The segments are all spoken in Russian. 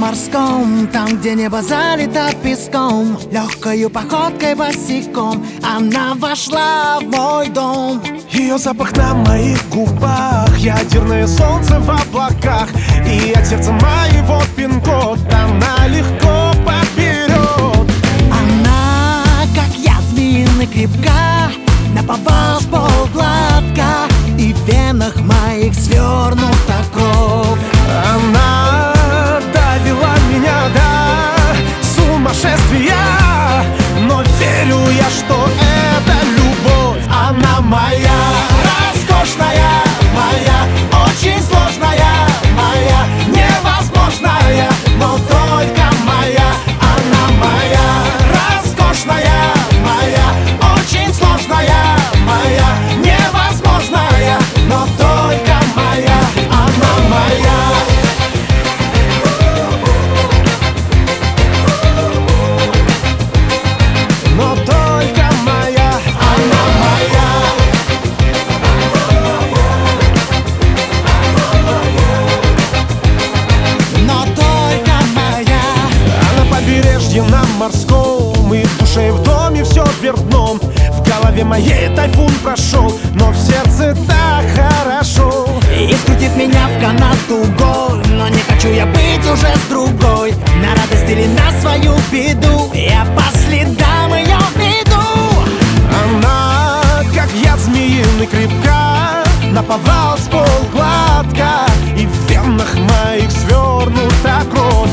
морском, там, где небо залито песком, легкою походкой босиком она вошла в мой дом. Ее запах на моих губах, ядерное солнце в облаках, и от сердца моего пин-код она легко поберет. Она, как я, змеиный крепка, наповал с полгладко, и в венах моих свернута кровь. Она довела меня до сумасшествия, но верю я, что это любовь. Она моя, роскошная, моя, очень сложная, моя, невозможная, но только моя. Она моя, роскошная, моя, очень сложная, моя, невозможная, но только моя. Она моя. Но только моя, она моя. Но только моя. А на побережье на морском, и в душе, и в доме все вверх дном. В голове моей тайфун прошел, но в сердце так хорошо. И скрутит меня в канат тугой, но не хочу я быть уже с другой. На радость или на свою беду я по следам ее иду. Она, как яд змеиный, крепка, наповал с полгладко, и в венах моих свернута кровь.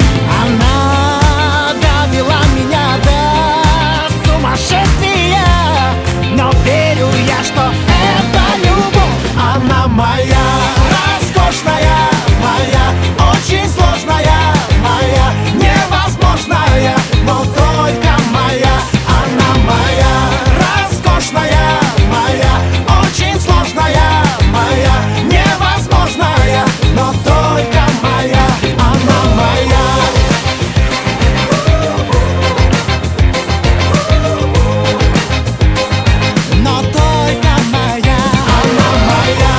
Она довела меня до сумасшествия, но верю я, что это любовь. Она моя, роскошная, моя, очень сложная, моя, невозможная, но только моя. Она моя, роскошная, моя, очень сложная, моя, невозможная, но только моя. Она моя. Но только моя. Она моя.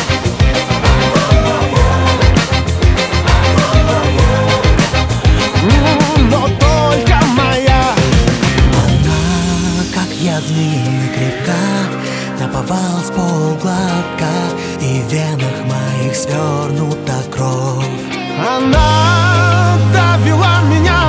Но только моя. Она, как яд змеиный, крепка, наповал с полгладко, и в венах моих свернута кровь. Она довела меня